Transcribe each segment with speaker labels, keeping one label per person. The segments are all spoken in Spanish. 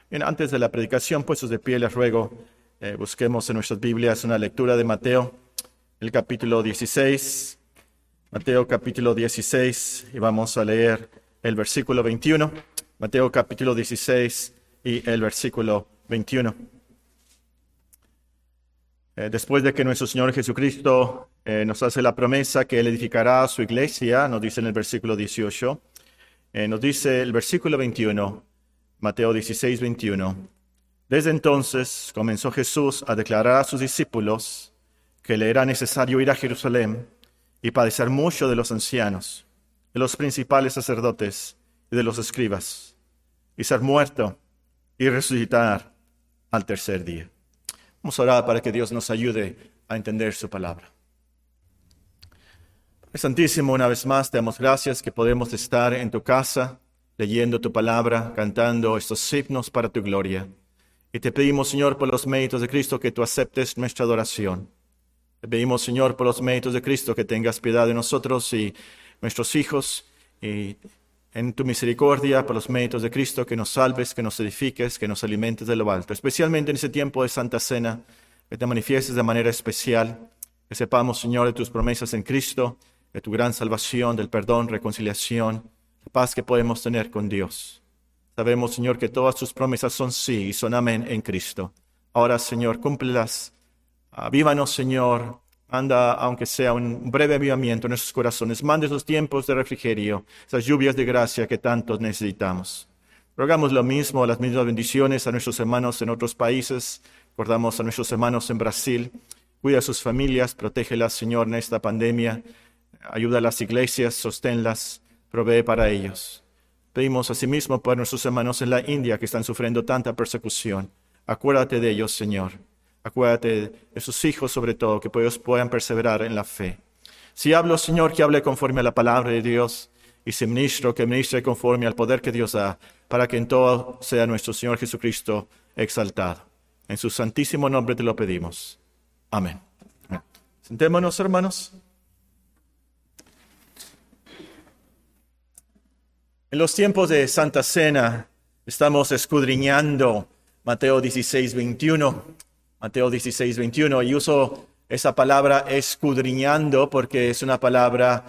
Speaker 1: Bien, antes de la predicación, puestos de pie, les ruego, busquemos en nuestras Biblias una lectura de Mateo, el capítulo 16. Mateo capítulo 16, y vamos a leer el versículo 21. Mateo capítulo 16 y el versículo 21. Después de que nuestro Señor Jesucristo nos hace la promesa que Él edificará su iglesia, nos dice en el versículo 18, nos dice el versículo 21, Mateo 16, 21. Desde entonces comenzó Jesús a declarar a sus discípulos que le era necesario ir a Jerusalén y padecer mucho de los ancianos, de los principales sacerdotes y de los escribas, y ser muerto y resucitar al tercer día. Vamos a orar para que Dios nos ayude a entender su palabra. Padre Santísimo, una vez más te damos gracias que podemos estar en tu casa, leyendo tu palabra, cantando estos himnos para tu gloria. Y te pedimos, Señor, por los méritos de Cristo, que tú aceptes nuestra adoración. Te pedimos, Señor, por los méritos de Cristo, que tengas piedad de nosotros y nuestros hijos, y en tu misericordia, por los méritos de Cristo, que nos salves, que nos edifiques, que nos alimentes de lo alto. Especialmente en ese tiempo de Santa Cena, que te manifiestes de manera especial, que sepamos, Señor, de tus promesas en Cristo, de tu gran salvación, del perdón, reconciliación, la paz que podemos tener con Dios. Sabemos, Señor, que todas tus promesas son sí y son amén en Cristo. Ahora, Señor, cúmplelas. Avívanos, Señor. Anda, aunque sea un breve avivamiento en nuestros corazones. Mande esos tiempos de refrigerio, esas lluvias de gracia que tanto necesitamos. Rogamos lo mismo, las mismas bendiciones a nuestros hermanos en otros países. Recordamos a nuestros hermanos en Brasil. Cuida a sus familias, protégelas, Señor, en esta pandemia. Ayuda a las iglesias, sosténlas, provee para ellos. Pedimos asimismo por nuestros hermanos en la India que están sufriendo tanta persecución. Acuérdate de ellos, Señor. Acuérdate de sus hijos, sobre todo, que ellos puedan perseverar en la fe. Si hablo, Señor, que hable conforme a la palabra de Dios. Y si ministro, que ministre conforme al poder que Dios da, para que en todo sea nuestro Señor Jesucristo exaltado. En su santísimo nombre te lo pedimos. Amén. Sentémonos, hermanos. En los tiempos de Santa Cena estamos escudriñando Mateo 16, 21. Mateo 16, 21. Y uso esa palabra escudriñando porque es una palabra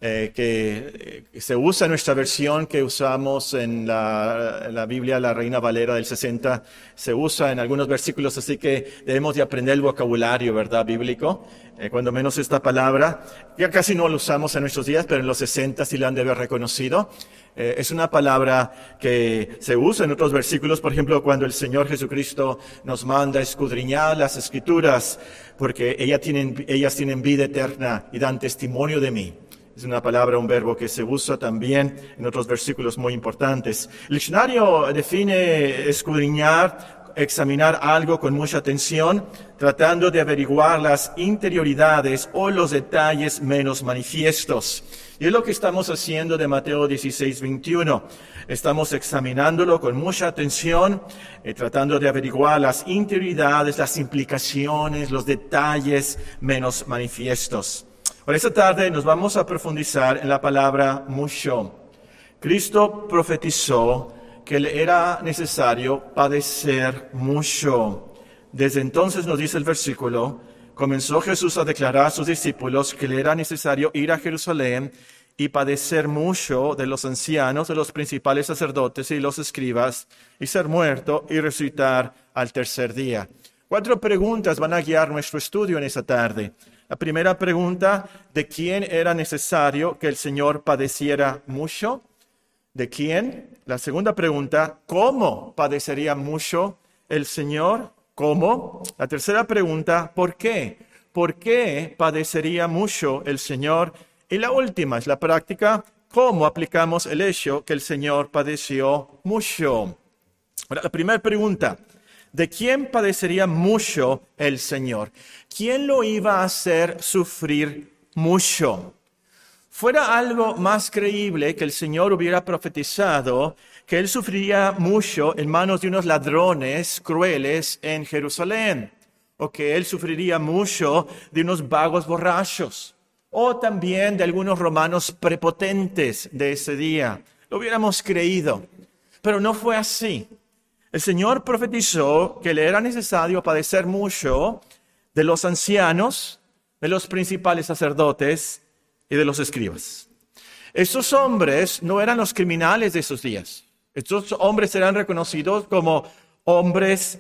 Speaker 1: que se usa en nuestra versión que usamos en la Biblia, la Reina Valera del 60. Se usa en algunos versículos, así que debemos de aprender el vocabulario, ¿verdad? Bíblico. Cuando menos esta palabra. Ya casi no la usamos en nuestros días, pero en los 60 sí la han de haber reconocido. Es una palabra que se usa en otros versículos, por ejemplo, cuando el Señor Jesucristo nos manda a escudriñar las Escrituras, porque ellas tienen vida eterna y dan testimonio de mí. Es una palabra, un verbo que se usa también en otros versículos muy importantes. El diccionario define escudriñar, examinar algo con mucha atención, tratando de averiguar las interioridades o los detalles menos manifiestos. Y es lo que estamos haciendo de Mateo 16, 21. Estamos examinándolo con mucha atención, tratando de averiguar las interioridades, las implicaciones, los detalles menos manifiestos. Por esta tarde nos vamos a profundizar en la palabra mucho. Cristo profetizó que le era necesario padecer mucho. Desde entonces, nos dice el versículo, comenzó Jesús a declarar a sus discípulos que le era necesario ir a Jerusalén y padecer mucho de los ancianos, de los principales sacerdotes y los escribas, y ser muerto y resucitar al tercer día. 4 preguntas van a guiar nuestro estudio en esta tarde. La primera pregunta, ¿de quién era necesario que el Señor padeciera mucho? ¿De quién? La segunda pregunta, ¿cómo padecería mucho el Señor? ¿Cómo? La tercera pregunta, ¿por qué? ¿Por qué padecería mucho el Señor? Y la última es la práctica, ¿cómo aplicamos el hecho que el Señor padeció mucho? Ahora, la primera pregunta, ¿de quién padecería mucho el Señor? ¿Quién lo iba a hacer sufrir mucho? Fuera algo más creíble que el Señor hubiera profetizado que Él sufriría mucho en manos de unos ladrones crueles en Jerusalén, o que Él sufriría mucho de unos vagos borrachos, o también de algunos romanos prepotentes de ese día. Lo hubiéramos creído, pero no fue así. El Señor profetizó que le era necesario padecer mucho de los ancianos, de los principales sacerdotes y de los escribas. Estos hombres no eran los criminales de esos días. Estos hombres eran reconocidos como hombres,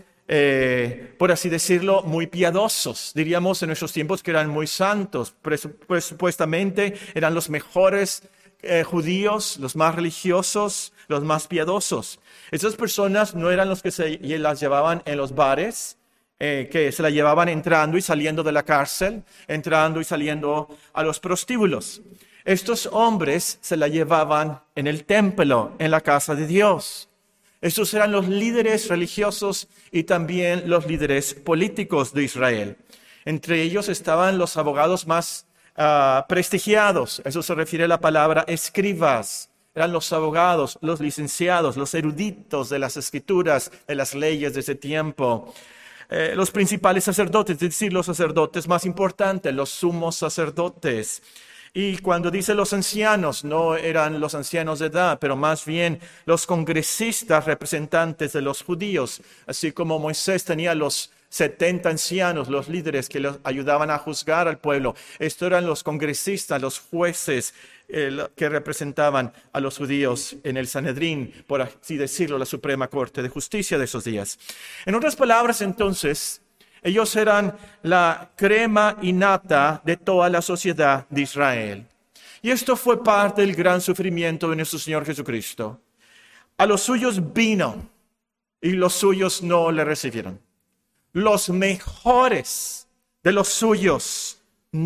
Speaker 1: por así decirlo, muy piadosos. Diríamos en nuestros tiempos que eran muy santos. Supuestamente eran los mejores judíos, los más religiosos, los más piadosos. Estas personas no eran los que se las llevaban en los bares, que se la llevaban entrando y saliendo de la cárcel, entrando y saliendo a los prostíbulos. Estos hombres se la llevaban en el templo, en la casa de Dios. Estos eran los líderes religiosos y también los líderes políticos de Israel. Entre ellos estaban los abogados más prestigiados. Eso se refiere a la palabra escribas. Eran los abogados, los licenciados, los eruditos de las escrituras, de las leyes de ese tiempo. Los principales sacerdotes, es decir, los sacerdotes más importantes, los sumos sacerdotes. Y cuando dice los ancianos, no eran los ancianos de edad, pero más bien los congresistas representantes de los judíos. Así como Moisés tenía los 70 ancianos, los líderes que los ayudaban a juzgar al pueblo. Estos eran los congresistas, los jueces que representaban a los judíos en el Sanedrín, por así decirlo, la Suprema Corte de Justicia de esos días. En otras palabras, entonces, ellos eran la crema innata de toda la sociedad de Israel. Y esto fue parte del gran sufrimiento de nuestro Señor Jesucristo. A los suyos vino y los suyos no le recibieron. Los mejores de los suyos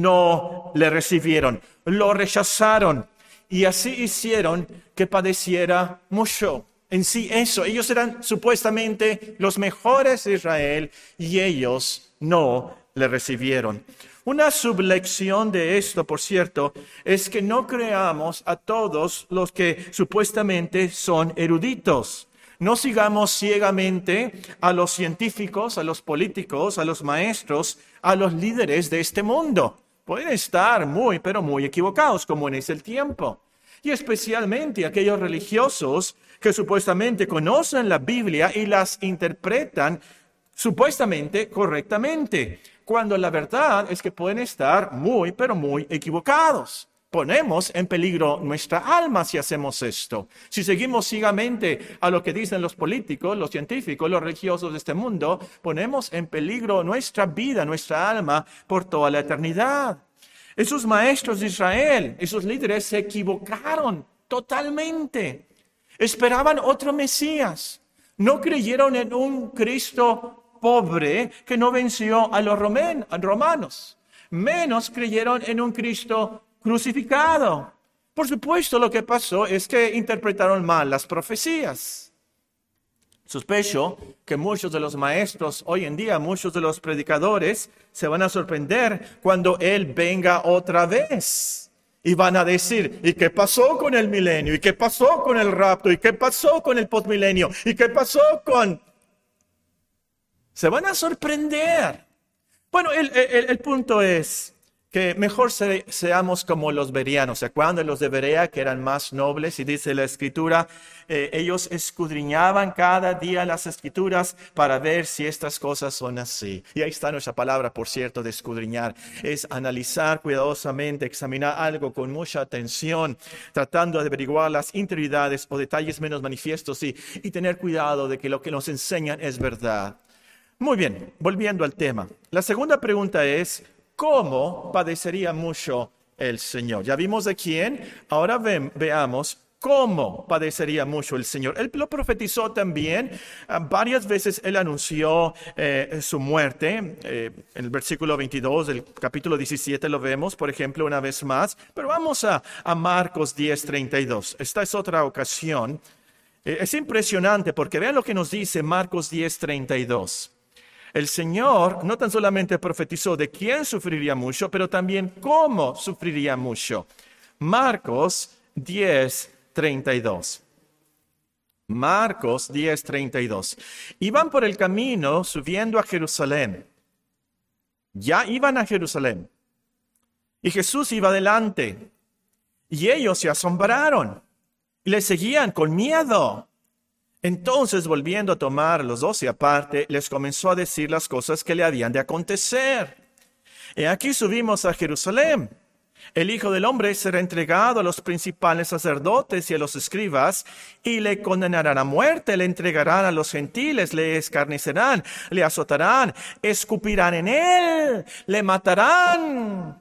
Speaker 1: no le recibieron, lo rechazaron y así hicieron que padeciera mucho. En sí eso, ellos eran supuestamente los mejores de Israel y ellos no le recibieron. Una sublección de esto, por cierto, es que no creamos a todos los que supuestamente son eruditos. No sigamos ciegamente a los científicos, a los políticos, a los maestros, a los líderes de este mundo. Pueden estar muy, pero muy equivocados, como en ese tiempo. Y especialmente aquellos religiosos que supuestamente conocen la Biblia y las interpretan supuestamente correctamente, cuando la verdad es que pueden estar muy, pero muy equivocados. Ponemos en peligro nuestra alma si hacemos esto. Si seguimos ciegamente a lo que dicen los políticos, los científicos, los religiosos de este mundo, ponemos en peligro nuestra vida, nuestra alma por toda la eternidad. Esos maestros de Israel, esos líderes se equivocaron totalmente. Esperaban otro Mesías. No creyeron en un Cristo pobre que no venció a los romanos. Menos creyeron en un Cristo crucificado. Por supuesto, lo que pasó es que interpretaron mal las profecías. Sospecho que muchos de los maestros hoy en día, muchos de los predicadores, se van a sorprender cuando Él venga otra vez. Y van a decir, ¿y qué pasó con el milenio? ¿Y qué pasó con el rapto? ¿Y qué pasó con el postmilenio? ¿Y qué pasó con...? Se van a sorprender. Bueno, el punto es que mejor seamos como los bereanos. ¿Se acuerdan de los de Berea que eran más nobles? Y dice la Escritura, ellos escudriñaban cada día las Escrituras para ver si estas cosas son así. Y ahí está nuestra palabra, por cierto, de escudriñar. Es analizar cuidadosamente, examinar algo con mucha atención, tratando de averiguar las interioridades o detalles menos manifiestos y tener cuidado de que lo que nos enseñan es verdad. Muy bien, volviendo al tema. La segunda pregunta es, ¿cómo padecería mucho el Señor? Ya vimos de quién, ahora veamos cómo padecería mucho el Señor. Él lo profetizó también, varias veces él anunció su muerte. En el versículo 22 del capítulo 17 lo vemos, por ejemplo, una vez más. Pero vamos a Marcos 10:32. Esta es otra ocasión. Es impresionante porque vean lo que nos dice Marcos 10:32. El Señor no tan solamente profetizó de quién sufriría mucho, pero también cómo sufriría mucho. Marcos 10:32. Marcos 10:32. Iban por el camino subiendo a Jerusalén. Ya iban a Jerusalén. Y Jesús iba delante. Y ellos se asombraron. Y le seguían con miedo. Entonces, volviendo a tomar los 12 aparte, les comenzó a decir las cosas que le habían de acontecer. Y aquí subimos a Jerusalén. El Hijo del Hombre será entregado a los principales sacerdotes y a los escribas, y le condenarán a muerte, le entregarán a los gentiles, le escarnecerán, le azotarán, escupirán en él, le matarán.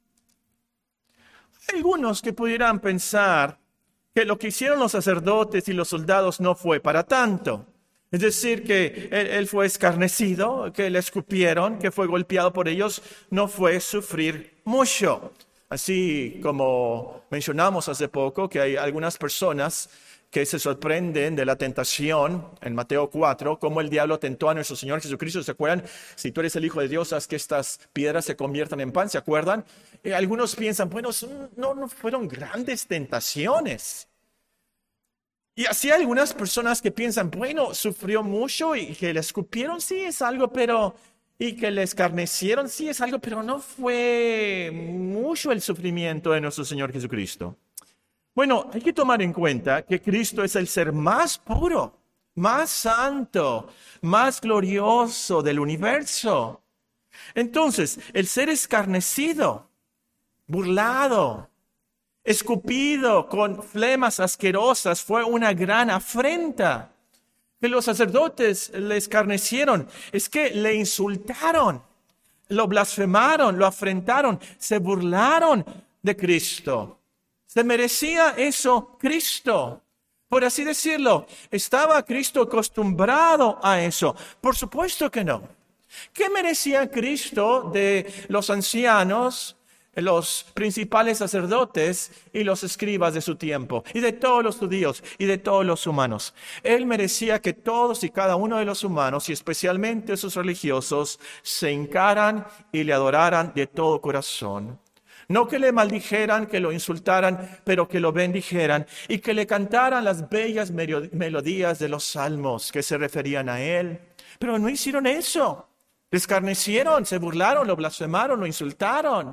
Speaker 1: Hay algunos que pudieran pensar que lo que hicieron los sacerdotes y los soldados no fue para tanto. Es decir, que él fue escarnecido, que le escupieron, que fue golpeado por ellos, no fue sufrir mucho. Así como mencionamos hace poco, que hay algunas personas que se sorprenden de la tentación en Mateo 4, cómo el diablo tentó a nuestro Señor Jesucristo. ¿Se acuerdan? Si tú eres el Hijo de Dios, haz que estas piedras se conviertan en pan. ¿Se acuerdan? Algunos piensan, bueno, no fueron grandes tentaciones. Y así hay algunas personas que piensan, bueno, sufrió mucho y que le escupieron, sí es algo, pero... Y que le escarnecieron, sí es algo, pero no fue mucho el sufrimiento de nuestro Señor Jesucristo. Bueno, hay que tomar en cuenta que Cristo es el ser más puro, más santo, más glorioso del universo. Entonces, el ser escarnecido, burlado, escupido con flemas asquerosas fue una gran afrenta. Que los sacerdotes le escarnecieron, es que le insultaron, lo blasfemaron, lo afrentaron, se burlaron de Cristo. ¿Se merecía eso Cristo? Por así decirlo, ¿estaba Cristo acostumbrado a eso? Por supuesto que no. ¿Qué merecía Cristo de los ancianos, los principales sacerdotes y los escribas de su tiempo, y de todos los judíos y de todos los humanos? Él merecía que todos y cada uno de los humanos, y especialmente esos religiosos, se hincaran y le adoraran de todo corazón. No que le maldijeran, que lo insultaran, pero que lo bendijeran y que le cantaran las bellas melodías de los salmos que se referían a él. Pero no hicieron eso. Le escarnecieron, se burlaron, lo blasfemaron, lo insultaron.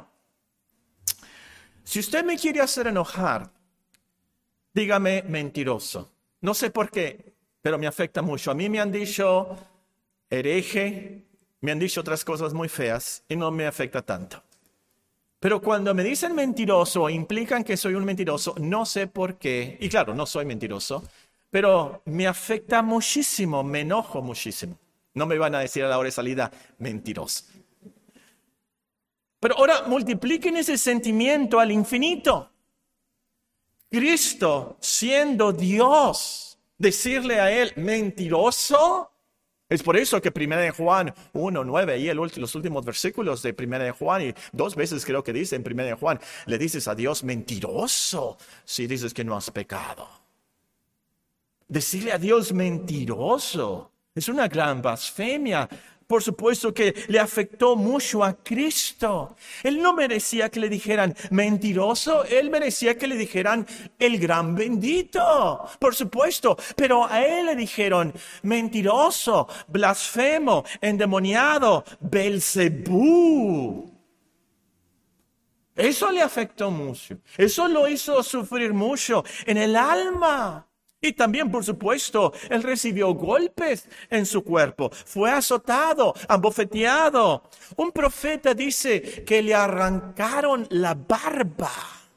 Speaker 1: Si usted me quiere hacer enojar, dígame mentiroso. No sé por qué, pero me afecta mucho. A mí me han dicho hereje, me han dicho otras cosas muy feas y no me afecta tanto. Pero cuando me dicen mentiroso, implican que soy un mentiroso, no sé por qué. Y claro, no soy mentiroso, pero me afecta muchísimo, me enojo muchísimo. No me van a decir a la hora de salida mentiroso. Pero ahora multipliquen ese sentimiento al infinito. Cristo, siendo Dios, decirle a él mentiroso. Es por eso que 1 Juan 1:9 y los últimos versículos de 1 Juan, y 2 veces creo que dice en 1 Juan, le dices a Dios mentiroso si dices que no has pecado. Decirle a Dios mentiroso es una gran blasfemia. Por supuesto que le afectó mucho a Cristo. Él no merecía que le dijeran mentiroso, él merecía que le dijeran el gran bendito, por supuesto. Pero a él le dijeron mentiroso, blasfemo, endemoniado, Belzebú. Eso le afectó mucho, eso lo hizo sufrir mucho en el alma. Y también, por supuesto, él recibió golpes en su cuerpo, fue azotado, abofeteado. Un profeta dice que le arrancaron la barba.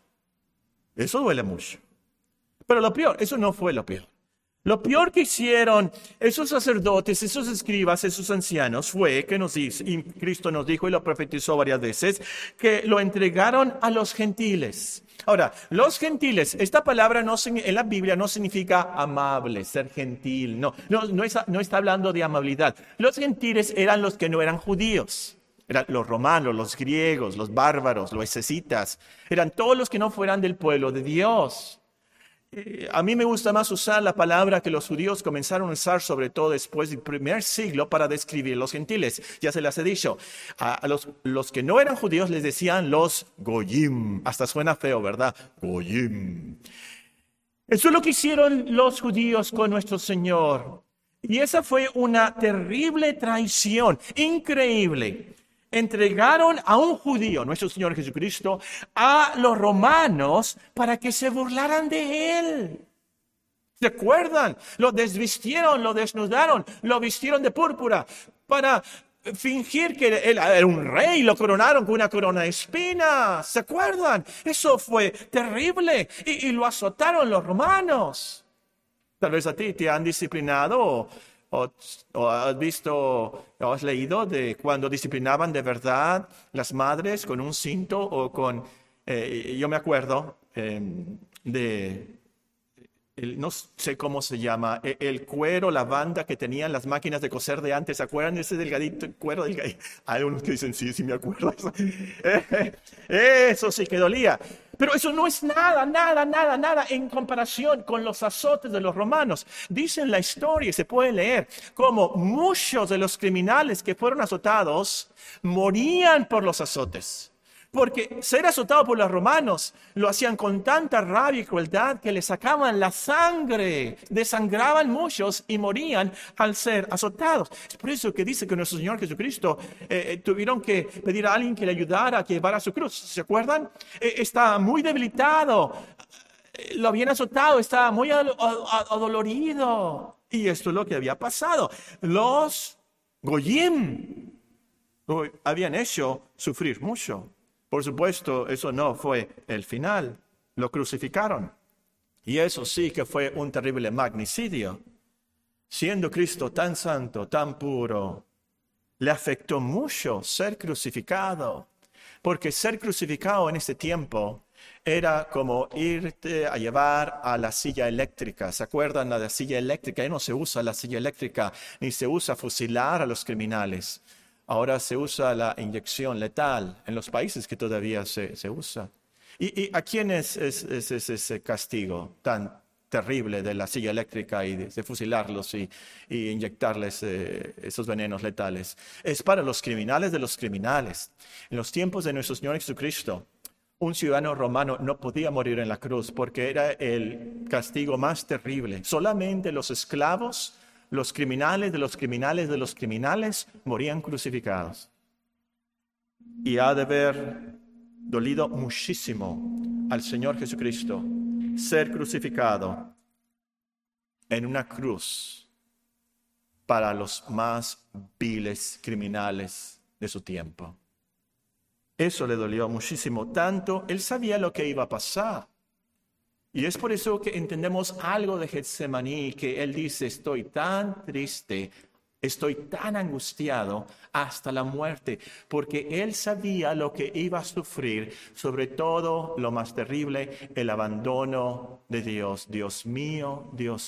Speaker 1: Eso duele mucho. Pero lo peor, eso no fue lo peor. Lo peor que hicieron esos sacerdotes, esos escribas, esos ancianos fue que nos dice, y Cristo nos dijo y lo profetizó varias veces, que lo entregaron a los gentiles. Ahora, los gentiles, esta palabra en la Biblia no significa amable, ser gentil, no está hablando de amabilidad. Los gentiles eran los que no eran judíos, eran los romanos, los griegos, los bárbaros, los escitas, eran todos los que no fueran del pueblo de Dios. A mí me gusta más usar la palabra que los judíos comenzaron a usar, sobre todo después del primer siglo, para describir los gentiles. Ya se las he dicho. A los que no eran judíos les decían los goyim. Hasta suena feo, ¿verdad? Goyim. Eso es lo que hicieron los judíos con nuestro Señor. Y esa fue una terrible traición, increíble. Entregaron a un judío, nuestro Señor Jesucristo, a los romanos para que se burlaran de él. ¿Se acuerdan? Lo desvistieron, lo desnudaron, lo vistieron de púrpura para fingir que él era un rey, lo coronaron con una corona de espinas. ¿Se acuerdan? Eso fue terrible y lo azotaron los romanos. Tal vez a ti te han disciplinado o has visto o has leído de cuando disciplinaban de verdad las madres con un cinto o con, yo me acuerdo no sé cómo se llama, el cuero, la banda que tenían las máquinas de coser de antes. ¿Se acuerdan de ese delgadito cuero delgadito? Hay unos que dicen, sí me acuerdo. Eso sí que dolía. Pero eso no es nada en comparación con los azotes de los romanos. Dice en la historia, se puede leer, como muchos de los criminales que fueron azotados morían por los azotes. Porque ser azotado por los romanos lo hacían con tanta rabia y crueldad que le sacaban la sangre, desangraban muchos y morían al ser azotados. Es por eso que dice que nuestro Señor Jesucristo tuvieron que pedir a alguien que le ayudara a llevar a su cruz. ¿Se acuerdan? Estaba muy debilitado, lo habían azotado, estaba muy adolorido. Y esto es lo que había pasado. Los Goyim habían hecho sufrir mucho. Por supuesto, eso no fue el final. Lo crucificaron. Y eso sí que fue un terrible magnicidio. Siendo Cristo tan santo, tan puro, le afectó mucho ser crucificado. Porque ser crucificado en ese tiempo era como irte a llevar a la silla eléctrica. ¿Se acuerdan de la silla eléctrica? Ya no se usa la silla eléctrica, ni se usa fusilar a los criminales. Ahora se usa la inyección letal en los países que todavía se usa. ¿Y a quién es ese castigo tan terrible de la silla eléctrica y de fusilarlos y inyectarles esos venenos letales? Es para los criminales de los criminales. En los tiempos de nuestro Señor Jesucristo, un ciudadano romano no podía morir en la cruz porque era el castigo más terrible. Solamente los esclavos, los criminales de los criminales de los criminales morían crucificados. Y ha de haber dolido muchísimo al Señor Jesucristo ser crucificado en una cruz para los más viles criminales de su tiempo. Eso le dolió muchísimo. Tanto, él sabía lo que iba a pasar. Y es por eso que entendemos algo de Getsemaní, que él dice, estoy tan triste, estoy tan angustiado hasta la muerte, porque él sabía lo que iba a sufrir, sobre todo lo más terrible, el abandono de Dios. Dios mío,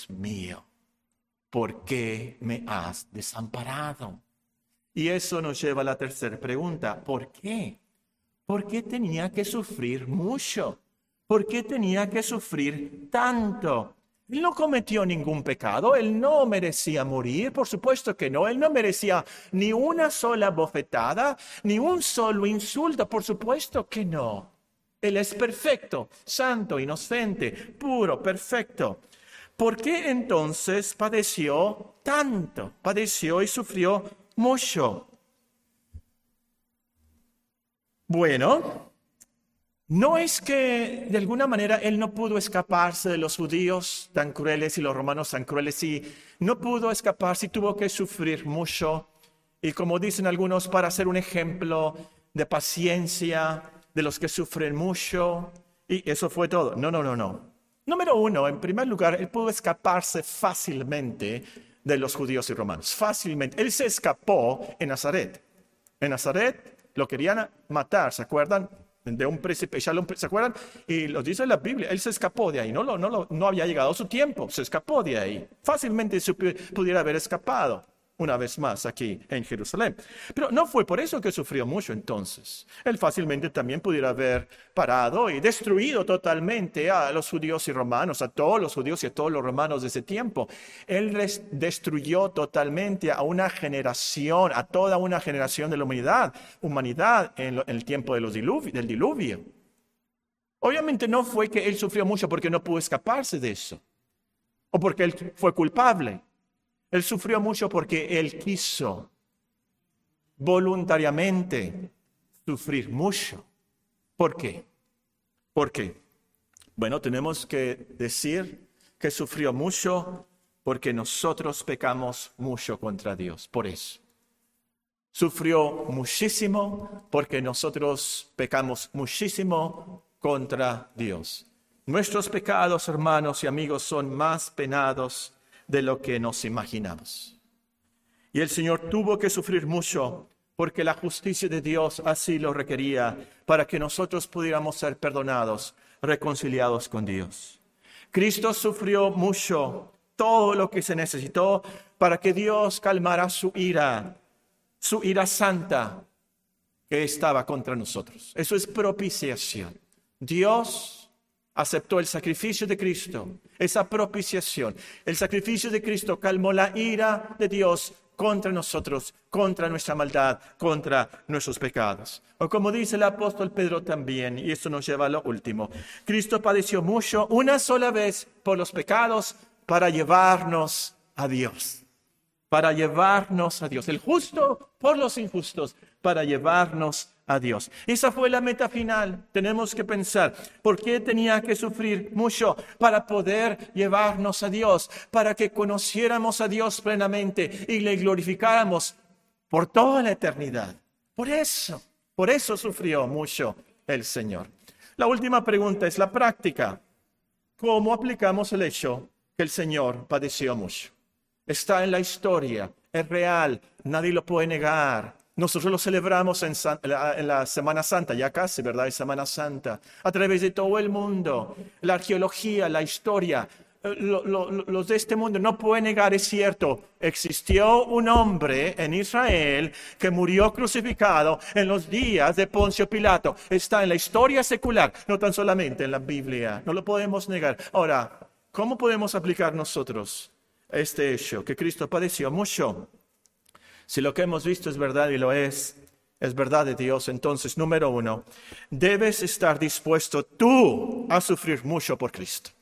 Speaker 1: ¿por qué me has desamparado? Y eso nos lleva a la tercera pregunta, ¿por qué? ¿Por qué tenía que sufrir mucho? ¿Por qué tenía que sufrir tanto? Él no cometió ningún pecado, él no merecía morir, por supuesto que no, él no merecía ni una sola bofetada, ni un solo insulto, por supuesto que no. Él es perfecto, santo, inocente, puro, perfecto. ¿Por qué entonces padeció tanto? Padeció y sufrió mucho. Bueno, no es que de alguna manera él no pudo escaparse de los judíos tan crueles y los romanos tan crueles, y no pudo escaparse y tuvo que sufrir mucho. Y como dicen algunos, para ser un ejemplo de paciencia de los que sufren mucho. Y eso fue todo. No. Número uno, en primer lugar, él pudo escaparse fácilmente de los judíos y romanos. Fácilmente. Él se escapó en Nazaret. En Nazaret lo querían matar, ¿se acuerdan? De un príncipe, ¿se acuerdan? Y lo dice la Biblia, él se escapó de ahí, no había llegado su tiempo, se escapó de ahí. Fácilmente se pudiera haber escapado una vez más aquí en Jerusalén. Pero no fue por eso que sufrió mucho entonces. Él fácilmente también pudiera haber parado y destruido totalmente a los judíos y romanos, a todos los judíos y a todos los romanos de ese tiempo. Él destruyó totalmente a una generación, a toda una generación de la humanidad en el tiempo del diluvio. Obviamente no fue que él sufrió mucho porque no pudo escaparse de eso, o porque él fue culpable. Él sufrió mucho porque él quiso voluntariamente sufrir mucho. ¿Por qué? Bueno, tenemos que decir que sufrió mucho porque nosotros pecamos mucho contra Dios. Por eso. Sufrió muchísimo porque nosotros pecamos muchísimo contra Dios. Nuestros pecados, hermanos y amigos, son más penados de lo que nos imaginamos. Y el Señor tuvo que sufrir mucho porque la justicia de Dios así lo requería para que nosotros pudiéramos ser perdonados, reconciliados con Dios. Cristo sufrió mucho, todo lo que se necesitó para que Dios calmara su ira santa que estaba contra nosotros. Eso es propiciación. Dios aceptó el sacrificio de Cristo, esa propiciación. El sacrificio de Cristo calmó la ira de Dios contra nosotros, contra nuestra maldad, contra nuestros pecados. O como dice el apóstol Pedro también, y esto nos lleva a lo último, Cristo padeció mucho una sola vez por los pecados para llevarnos a Dios. Para llevarnos a Dios. El justo por los injustos, para llevarnos a Dios. Esa fue la meta final. Tenemos que pensar, ¿por qué tenía que sufrir mucho? Para poder llevarnos a Dios, para que conociéramos a Dios plenamente y le glorificáramos por toda la eternidad. Por eso sufrió mucho el Señor. La última pregunta es la práctica. ¿Cómo aplicamos el hecho que el Señor padeció mucho? Está en la historia, es real, nadie lo puede negar. Nosotros lo celebramos en la Semana Santa, ya casi, ¿verdad? Es Semana Santa, a través de todo el mundo. La arqueología, la historia, los de este mundo no pueden negar, es cierto. Existió un hombre en Israel que murió crucificado en los días de Poncio Pilato. Está en la historia secular, no tan solamente en la Biblia. No lo podemos negar. Ahora, ¿cómo podemos aplicar nosotros este hecho, que Cristo padeció mucho? Si lo que hemos visto es verdad y lo es verdad de Dios, entonces, número 1, debes estar dispuesto tú a sufrir mucho por Cristo.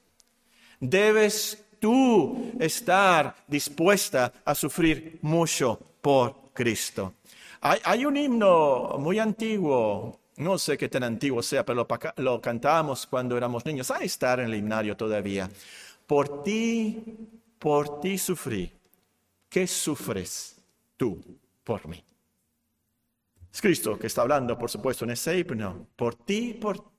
Speaker 1: Debes tú estar dispuesta a sufrir mucho por Cristo. Hay un himno muy antiguo, no sé qué tan antiguo sea, pero lo cantábamos cuando éramos niños. Ha de estar en el himnario todavía. Por ti sufrí. ¿Qué sufres tú por mí? Es Cristo que está hablando, por supuesto, en ese himno. Por ti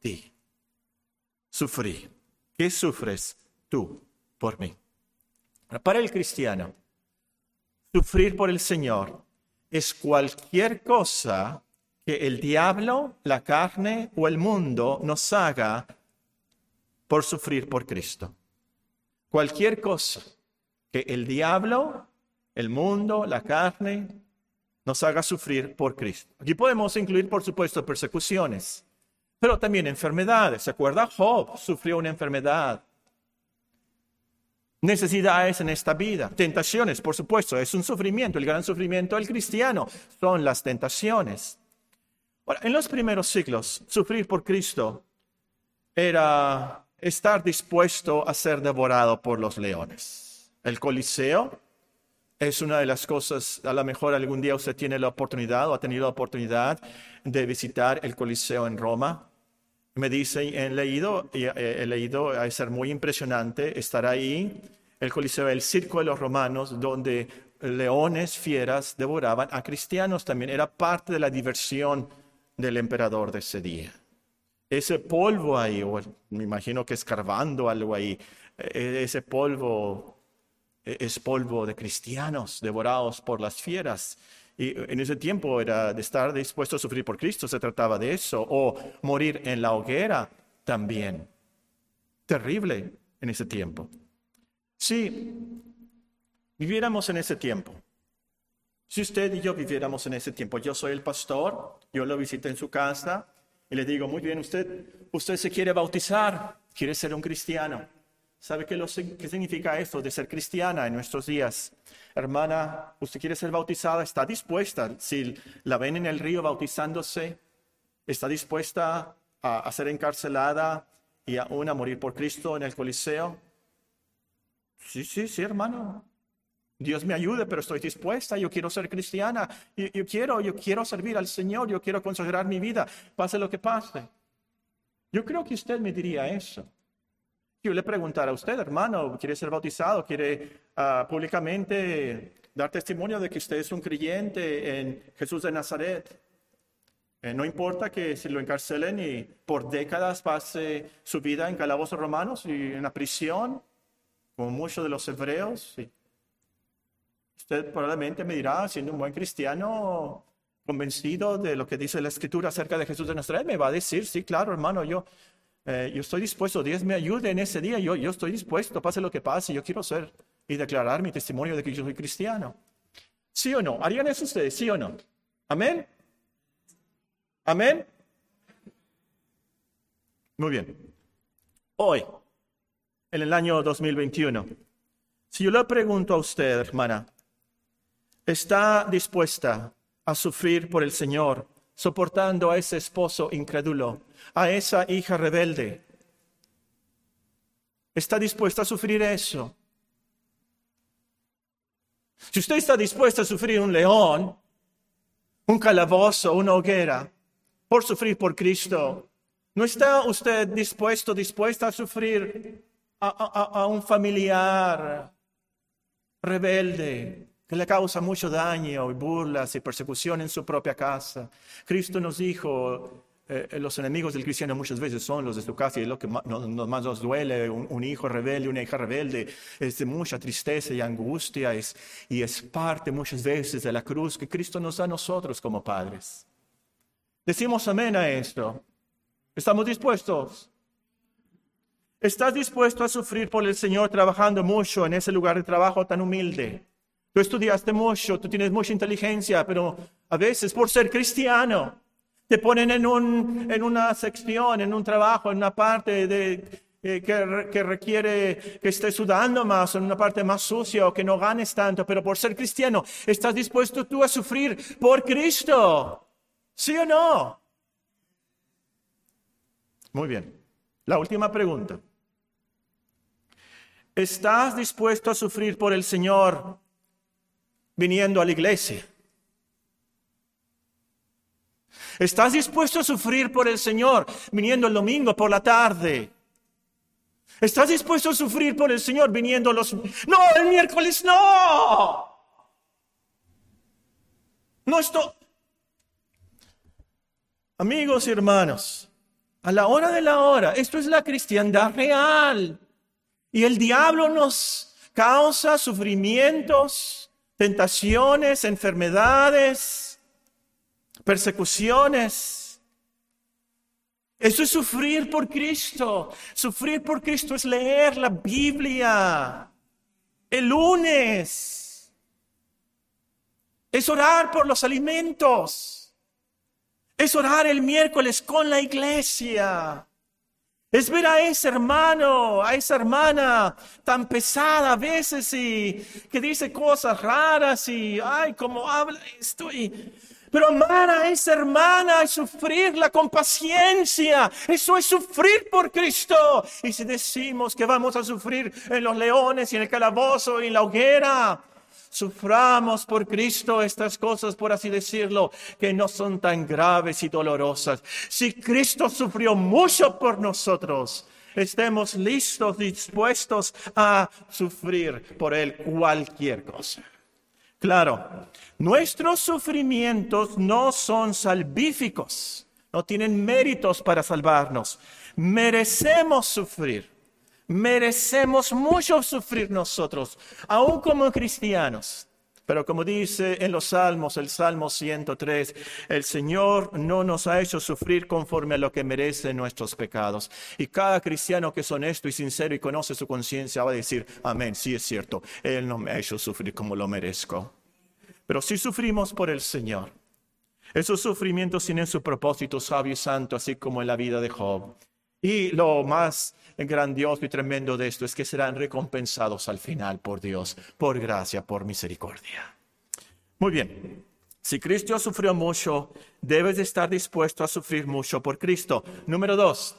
Speaker 1: sufrí. ¿Qué sufres tú por mí? Para el cristiano, sufrir por el Señor es cualquier cosa que el diablo, la carne o el mundo nos haga por sufrir por Cristo. Cualquier cosa que el diablo, el mundo, la carne, nos haga sufrir por Cristo. Aquí podemos incluir, por supuesto, persecuciones, pero también enfermedades. ¿Se acuerda? Job sufrió una enfermedad. Necesidades en esta vida. Tentaciones, por supuesto, es un sufrimiento. El gran sufrimiento del cristiano son las tentaciones. Ahora, en los primeros siglos, sufrir por Cristo era estar dispuesto a ser devorado por los leones. El Coliseo es una de las cosas, a lo mejor algún día usted tiene la oportunidad o ha tenido la oportunidad de visitar el Coliseo en Roma. Me dice, he leído, ha de ser muy impresionante estar ahí. El Coliseo, el circo de los romanos, donde leones, fieras devoraban a cristianos también. Era parte de la diversión del emperador de ese día. Ese polvo ahí, o me imagino que escarbando algo ahí, ese polvo es polvo de cristianos devorados por las fieras. Y en ese tiempo era de estar dispuesto a sufrir por Cristo, se trataba de eso, o morir en la hoguera también. Terrible en ese tiempo. Si viviéramos en ese tiempo, si usted y yo viviéramos en ese tiempo, yo soy el pastor, yo lo visito en su casa y le digo, muy bien, usted se quiere bautizar, quiere ser un cristiano. ¿Sabe qué significa esto de ser cristiana en nuestros días? Hermana, ¿usted quiere ser bautizada? ¿Está dispuesta? Si la ven en el río bautizándose, ¿está dispuesta a ser encarcelada y aún a morir por Cristo en el Coliseo? Sí, hermano. Dios me ayude, pero estoy dispuesta. Yo quiero ser cristiana. Yo quiero servir al Señor. Yo quiero consagrar mi vida, pase lo que pase. Yo creo que usted me diría eso. Si yo le preguntara a usted, hermano, ¿quiere ser bautizado? ¿Quiere públicamente dar testimonio de que usted es un creyente en Jesús de Nazaret? No importa que se lo encarcelen y por décadas pase su vida en calabozos romanos y en la prisión, como muchos de los hebreos. Sí. Usted probablemente me dirá, siendo un buen cristiano, convencido de lo que dice la Escritura acerca de Jesús de Nazaret, me va a decir, sí, claro, hermano, yo estoy dispuesto, Dios me ayude en ese día, yo estoy dispuesto, pase lo que pase, yo quiero ser y declarar mi testimonio de que yo soy cristiano. ¿Sí o no? ¿Harían eso ustedes? ¿Sí o no? ¿Amén? ¿Amén? Muy bien. Hoy, en el año 2021, si yo le pregunto a usted, hermana, ¿está dispuesta a sufrir por el Señor, soportando a ese esposo incrédulo, a esa hija rebelde? ¿Está dispuesta a sufrir eso? Si usted está dispuesta a sufrir un león, un calabozo, una hoguera, por sufrir por Cristo, ¿no está usted dispuesta a sufrir a un familiar rebelde que le causa mucho daño y burlas y persecución en su propia casa? Cristo nos dijo, los enemigos del cristiano muchas veces son los de su casa, y es lo que más nos duele, un hijo rebelde, una hija rebelde, es de mucha tristeza y angustia, y es parte muchas veces de la cruz que Cristo nos da a nosotros como padres. Decimos amén a esto. ¿Estamos dispuestos? ¿Estás dispuesto a sufrir por el Señor trabajando mucho en ese lugar de trabajo tan humilde? Tú estudiaste mucho, tú tienes mucha inteligencia, pero a veces por ser cristiano te ponen en una sección, en un trabajo, en una parte que requiere que estés sudando más, en una parte más sucia o que no ganes tanto, pero por ser cristiano, ¿estás dispuesto tú a sufrir por Cristo? ¿Sí o no? Muy bien. La última pregunta. ¿Estás dispuesto a sufrir por el Señor viniendo a la iglesia? ¿Estás dispuesto a sufrir por el Señor viniendo el domingo por la tarde? ¿Estás dispuesto a sufrir por el Señor viniendo ¡No, el miércoles no! No estoy... Amigos y hermanos, a la hora de la hora, esto es la cristiandad real. Y el diablo nos causa sufrimientos, tentaciones, enfermedades, persecuciones. Eso es sufrir por Cristo. Sufrir por Cristo es leer la Biblia el lunes. Es orar por los alimentos. Es orar el miércoles con la iglesia. Es ver a ese hermano, a esa hermana tan pesada a veces y que dice cosas raras y ¡ay, cómo habla esto! Pero amar a esa hermana es sufrirla con paciencia. Eso es sufrir por Cristo. Y si decimos que vamos a sufrir en los leones y en el calabozo y en la hoguera, suframos por Cristo estas cosas, por así decirlo, que no son tan graves y dolorosas. Si Cristo sufrió mucho por nosotros, estemos listos, dispuestos a sufrir por Él cualquier cosa. Claro, nuestros sufrimientos no son salvíficos, no tienen méritos para salvarnos. Merecemos sufrir. Merecemos mucho sufrir nosotros, aún como cristianos. Pero como dice en los Salmos, el Salmo 103, el Señor no nos ha hecho sufrir conforme a lo que merecen nuestros pecados. Y cada cristiano que es honesto y sincero y conoce su conciencia va a decir, amén, sí es cierto, Él no me ha hecho sufrir como lo merezco. Pero si sufrimos por el Señor, esos sufrimientos tienen su propósito sabio y santo, así como en la vida de Job. Y lo más grandioso y tremendo de esto es que serán recompensados al final por Dios, por gracia, por misericordia. Muy bien, si Cristo sufrió mucho, debes de estar dispuesto a sufrir mucho por Cristo. Número 2,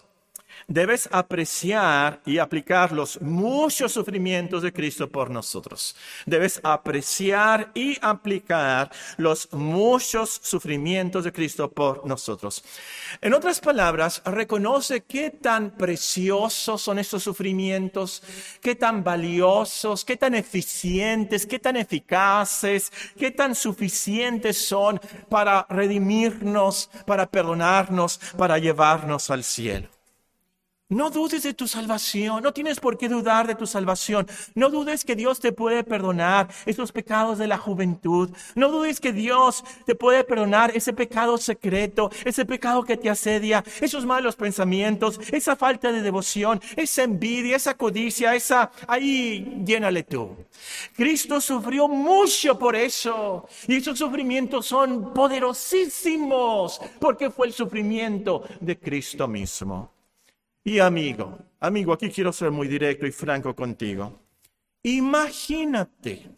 Speaker 1: debes apreciar y aplicar los muchos sufrimientos de Cristo por nosotros. Debes apreciar y aplicar los muchos sufrimientos de Cristo por nosotros. En otras palabras, reconoce qué tan preciosos son estos sufrimientos, qué tan valiosos, qué tan eficientes, qué tan eficaces, qué tan suficientes son para redimirnos, para perdonarnos, para llevarnos al cielo. No dudes de tu salvación, no tienes por qué dudar de tu salvación. No dudes que Dios te puede perdonar esos pecados de la juventud. No dudes que Dios te puede perdonar ese pecado secreto, ese pecado que te asedia, esos malos pensamientos, esa falta de devoción, esa envidia, esa codicia, ahí llénale tú. Cristo sufrió mucho por eso y esos sufrimientos son poderosísimos porque fue el sufrimiento de Cristo mismo. Y amigo, aquí quiero ser muy directo y franco contigo. Imagínate,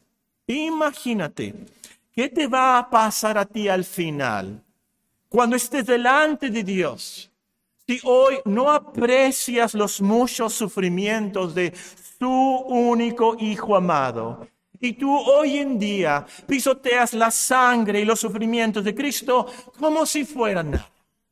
Speaker 1: ¿qué te va a pasar a ti al final? Cuando estés delante de Dios, si hoy no aprecias los muchos sufrimientos de su único Hijo amado, y tú hoy en día pisoteas la sangre y los sufrimientos de Cristo como si fueran nada.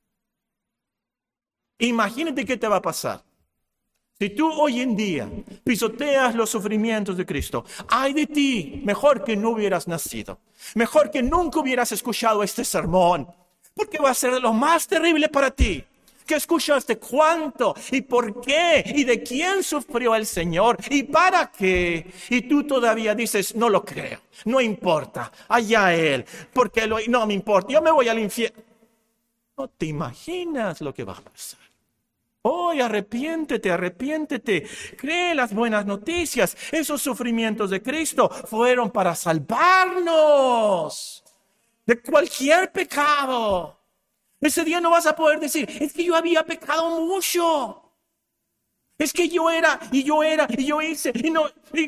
Speaker 1: Imagínate qué te va a pasar. Si tú hoy en día pisoteas los sufrimientos de Cristo, ay de ti, mejor que no hubieras nacido, mejor que nunca hubieras escuchado este sermón, porque va a ser lo más terrible para ti. Que escuchaste cuánto y por qué y de quién sufrió el Señor y para qué. Y tú todavía dices, no lo creo, no importa, allá Él, porque no me importa, yo me voy al infierno. No te imaginas lo que va a pasar. Hoy arrepiéntete, cree las buenas noticias. Esos sufrimientos de Cristo fueron para salvarnos de cualquier pecado. Ese día no vas a poder decir, es que yo había pecado mucho. Es que yo era, y yo hice, no.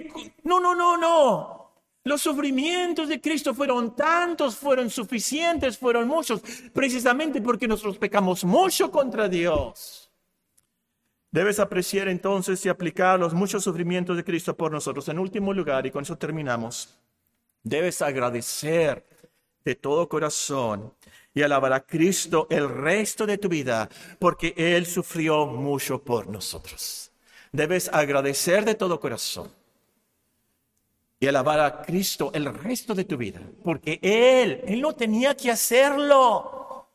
Speaker 1: Los sufrimientos de Cristo fueron tantos, fueron suficientes, fueron muchos, precisamente porque nosotros pecamos mucho contra Dios. Debes apreciar entonces y aplicar los muchos sufrimientos de Cristo por nosotros. En último lugar, y con eso terminamos, debes agradecer de todo corazón y alabar a Cristo el resto de tu vida, porque Él sufrió mucho por nosotros. Debes agradecer de todo corazón y alabar a Cristo el resto de tu vida, porque Él no tenía que hacerlo.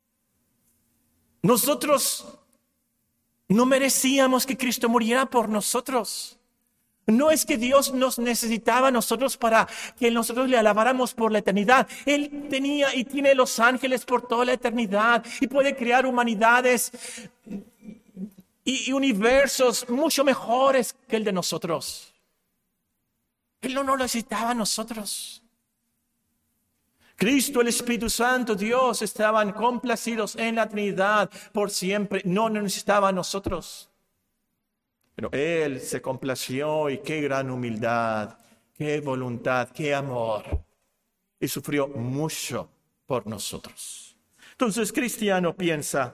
Speaker 1: Nosotros no merecíamos que Cristo muriera por nosotros. No es que Dios nos necesitaba a nosotros para que nosotros le alabáramos por la eternidad. Él tenía y tiene los ángeles por toda la eternidad y puede crear humanidades y universos mucho mejores que el de nosotros. Él no nos necesitaba a nosotros. Cristo, el Espíritu Santo, Dios estaban complacidos en la Trinidad por siempre. No nos necesitaba a nosotros. Pero Él se complació y qué gran humildad, qué voluntad, qué amor. Y sufrió mucho por nosotros. Entonces, cristiano piensa,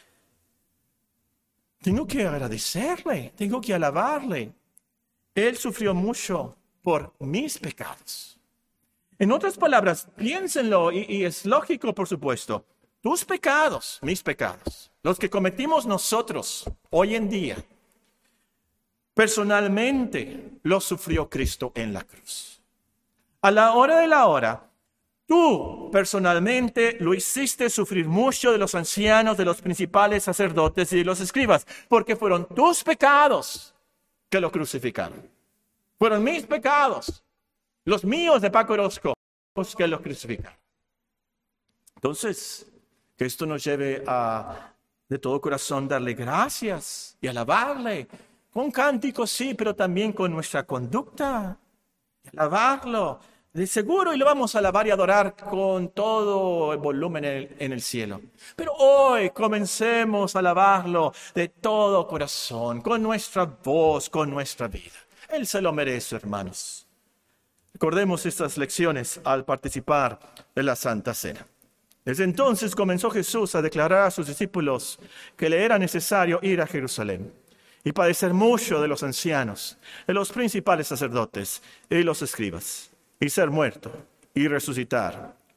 Speaker 1: tengo que agradecerle, tengo que alabarle. Él sufrió mucho por mis pecados. En otras palabras, piénsenlo, y es lógico, por supuesto, tus pecados, mis pecados, los que cometimos nosotros hoy en día, personalmente los sufrió Cristo en la cruz. A la hora de la hora, tú personalmente lo hiciste sufrir mucho de los ancianos, de los principales sacerdotes y de los escribas, porque fueron tus pecados que lo crucificaron. Fueron mis pecados. Los míos de Paco Orozco, los que los crucifican. Entonces, que esto nos lleve a, de todo corazón, darle gracias y alabarle. Con cánticos, sí, pero también con nuestra conducta. Alabarlo. De seguro, y lo vamos a alabar y adorar con todo el volumen en el cielo. Pero hoy comencemos a alabarlo de todo corazón, con nuestra voz, con nuestra vida. Él se lo merece, hermanos. Recordemos estas lecciones al participar de la Santa Cena. Desde entonces comenzó Jesús a declarar a sus discípulos que le era necesario ir a Jerusalén y padecer mucho de los ancianos, de los principales sacerdotes y los escribas, y ser muerto y resucitar